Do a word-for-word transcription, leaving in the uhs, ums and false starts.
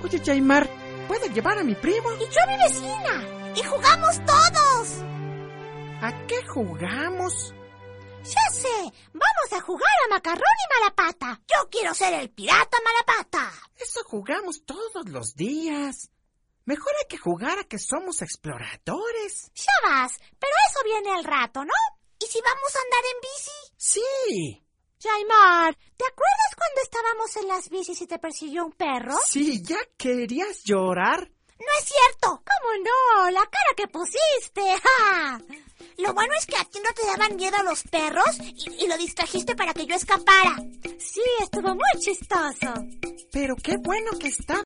Oye, Yaimar, ¿puedo llevar a mi primo? Y yo a mi vecina. Y jugamos todos. ¿A qué jugamos? Ya sé, vamos a jugar a macarrón y malapata. Yo quiero ser el pirata malapata. Eso jugamos todos los días. Mejor hay que jugar a que somos exploradores. Ya vas, pero eso viene al rato, ¿no? ¿Y si vamos a andar en bici? Sí. Yaimar, ¿te acuerdas cuando estábamos en las bicis y te persiguió un perro? Sí, ¿ya querías llorar? No es cierto. ¿Cómo no? La cara que pusiste. ¡Ja! Lo bueno es que a ti no te daban miedo los perros y, y lo distrajiste para que yo escapara. Sí, estuvo muy chistoso. Pero qué bueno que estaba